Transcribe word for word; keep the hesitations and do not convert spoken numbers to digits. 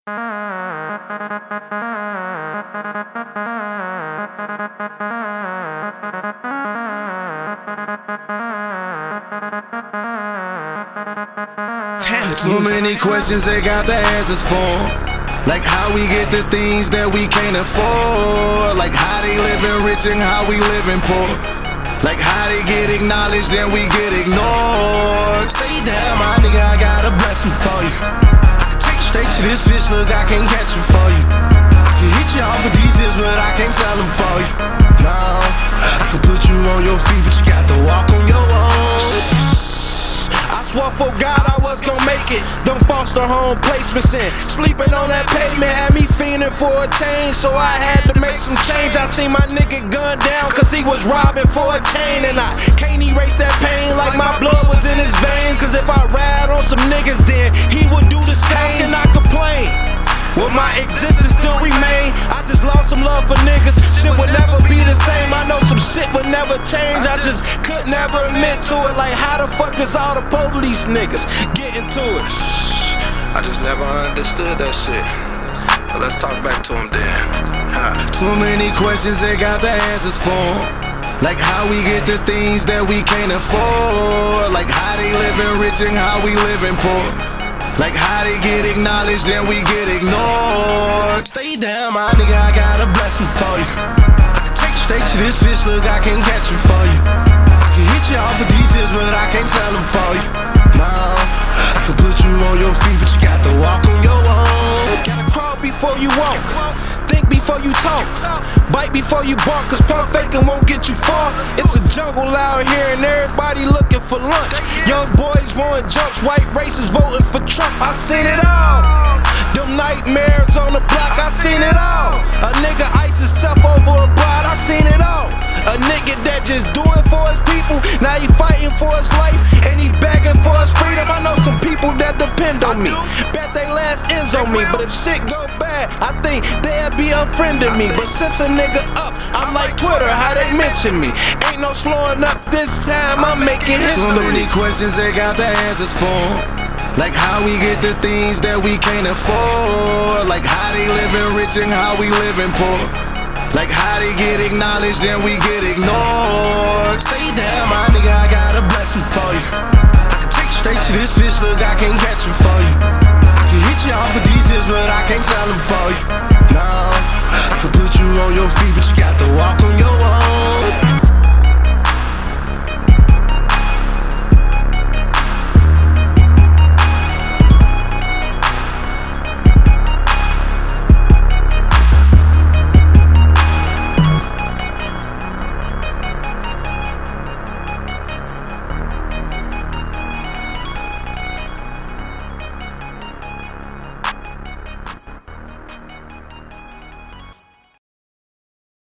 Too many questions, they got the answers for. Like how we get the things that we can't afford. Like how they living rich and how we living poor. Like how they get acknowledged and we get ignored. Stay down, my nigga, I got a blessing for you. I can take you straight to this fish, look, I can't catch him for you. I can hit you off with these hits, but I can't sell them for you. No, I can put you on your feet, but you got to walk on your own. I swore for God I was gon' make it. Them foster home placements in. Sleeping on that pavement had me fiending for a change, so I had to make some change. I seen my nigga gunned down cause he was robbing for a chain, and I can't erase that pain like my blood was in his veins. Cause if I ride on some niggas, then he would do the same. How can I complain? Will my existence still remain? I just lost some love for niggas. Shit would never be the same. I know some shit would never change. I just could never admit to it. Like how the fuck is all the police niggas getting to it? I just never understood that shit. But let's talk back to him then. Huh. Too many questions, they got the answers for. Like how we get the things that we can't afford. Like how they living rich and how we living poor. Like how they get acknowledged and we get ignored. Stay down, my nigga, I got a blessing for you. I can take you straight to this fish, look, I can't catch him for you. I can hit you off with these hits, but I can't sell them for you. No, I can put you on your feet, but you got to walk on your own. Gotta crawl before you walk, think before you talk, bite before you bark, cause pump faking won't get you far. It's a jungle out here and everybody looking for lunch. Young boys want jumps, white racists voting for Trump. I seen it all. Them nightmares on the block, I seen it all. A nigga ice himself over a bride, I seen it all. A nigga that just doing for his people, now he fighting for his life and he begging for his freedom. I know some people that depend on me, bet they last ends on me. But if shit go bad, I think they'll be unfriending me. But since a nigga up, I'm like Twitter, how they mention me. Ain't no slowing up this time, I'm making history. Too many questions, they got the answers for. Like how we get the things that we can't afford. Like how they living rich and how we living poor. Like how they get acknowledged and we get ignored. Stay down, my nigga, I got a blessing for you. I can take you straight to this fish, look, I can't catch him for you. I can hit you off with these hits, but I can't sell them for you.